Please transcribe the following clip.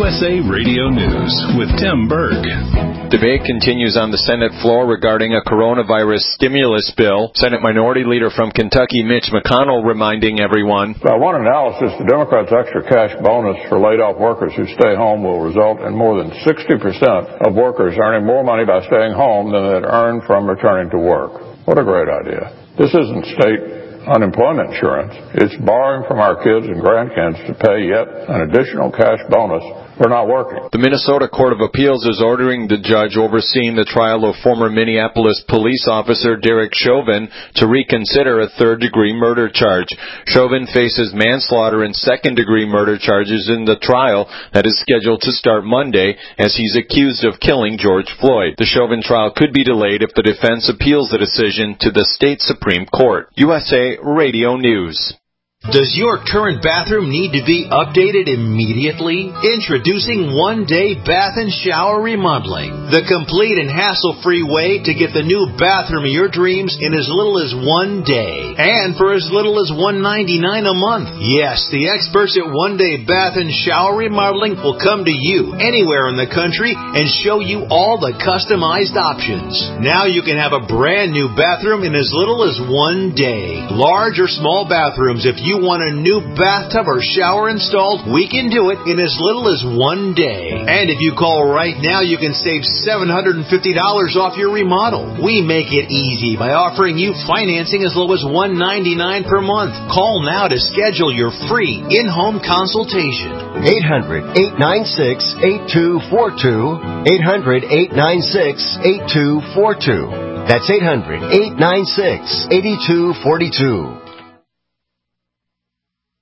USA Radio News with Tim Berg. Debate continues on the Senate floor regarding a coronavirus stimulus bill. Senate Minority Leader from Kentucky, Mitch McConnell, reminding everyone. By one analysis, the Democrats' extra cash bonus for laid-off workers who stay home will result in more than 60% of workers earning more money by staying home than they'd earned from returning to work. What a great idea. This isn't state unemployment insurance. It's borrowing from our kids and grandkids to pay yet an additional cash bonus for not working. The Minnesota Court of Appeals is ordering the judge overseeing the trial of former Minneapolis police officer Derek Chauvin to reconsider a third-degree murder charge. Chauvin faces manslaughter and second-degree murder charges in the trial that is scheduled to start Monday as he's accused of killing George Floyd. The Chauvin trial could be delayed if the defense appeals the decision to the state Supreme Court. USA Radio News. Does your current bathroom need to be updated immediately? Introducing One Day Bath and Shower Remodeling, the complete and hassle-free way to get the new bathroom of your dreams in as little as 1 day, and for as little as $1.99 a month. Yes, the experts at One Day Bath and Shower Remodeling will come to you anywhere in the country and show you all the customized options. Now you can have a brand new bathroom in as little as 1 day. Large or small bathrooms, if you want a new bathtub or shower installed, we can do it in as little as 1 day. And if you call right now, you can save $750 off your remodel. We make it easy by offering you financing as low as $199 per month. Call now to schedule your free in-home consultation. 800-896-8242. 800-896-8242. That's 800-896-8242.